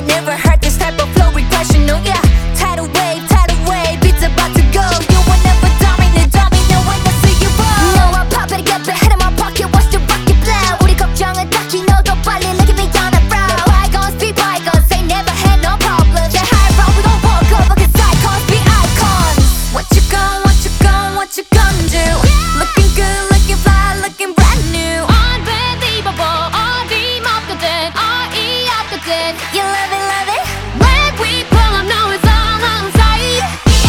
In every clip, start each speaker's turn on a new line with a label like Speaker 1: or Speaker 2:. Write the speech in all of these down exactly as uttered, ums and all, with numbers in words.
Speaker 1: never heard this type of flow regression. No, yeah. Tidal wave, tidal wave, beats about to go. You will never dominate, dominate when I see you roll. No, I pop it, get the head in my pocket, watch the rocket blow. 우리 걱정은 딱히 너도 빨리 look at me on the road. Bygones be bygones, they never had no problems. They high roll, we gon' walk over, cause icons be icons. What you gon', what you gon', what you gon' do? Looking good, looking fly, looking brand new.
Speaker 2: Unbelievable, 어림없거든, 어이없거든.
Speaker 1: You love it, love it?
Speaker 2: When we pull up, know it's all on sight.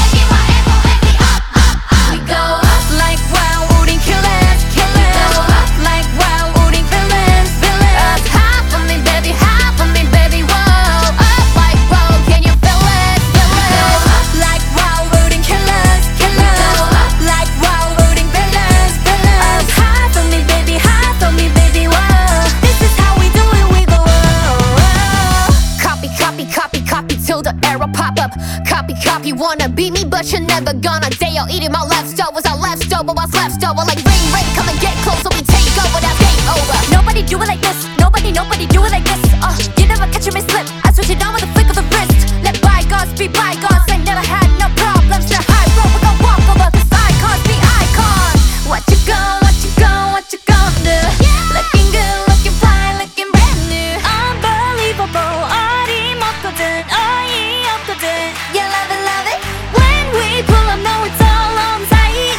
Speaker 1: We go up like wow, 우린 killers, killers. We go up like wow, 우린 villains, villains.
Speaker 2: Hop on me, baby, hop on me, baby, whoa. Up like whoa, can you feel it, feel
Speaker 1: We go
Speaker 2: it?
Speaker 1: up like wow, 우린 killers, killers. We go up like wow, 우린 villains, villains. High for me, baby, high for me, baby, whoa. This is how we do it, we go up.
Speaker 2: Copy, copy, copy, copy till the arrow pop up. Copy, copy, wanna be me, but you're never gonna dare. Eating my leftovers, I left over, what's left over? Like ring, ring, come and get close, so we take over, that's game over.
Speaker 1: Nobody do it like this. Nobody, nobody do it like this. Uh, you never catch me slip. I switch it on with a flick of the wrist. Let bygones be bygones. I never had no problems. The high road, we gon' walk over. Cause icons be icons. What you gon', what you gon', what you gon' do? Looking good, looking fly, looking brand new. Unbelievable, 어림없거든, 어이없거든. You love it, love it? When we pull up, know it's all on sight.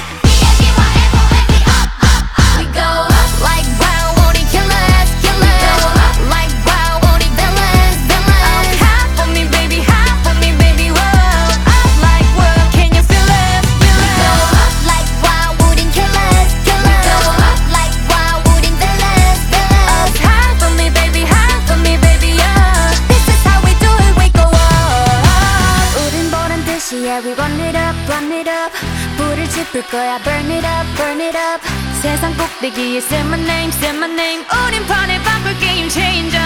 Speaker 1: We go up like wow, 우린 killers, killers. We go up like wow, 우린 villains, villains. Hop for me, baby, hop for me, baby, whoa. Up like whoa, can you feel it, feel it? We go up like wow, 우린 killers, killers. We go up like wow, 우린 villains, villains. Hop for me, baby, hop for me, baby, yeah. This is how we do it, we go up. 우린 보란 듯이 yeah, we run it up, run it up. 불을 지필 거야, burn it up, burn it up. 세상 꼭대기에 say my name, say my name. 우린 판을 바꿀 게임 changer.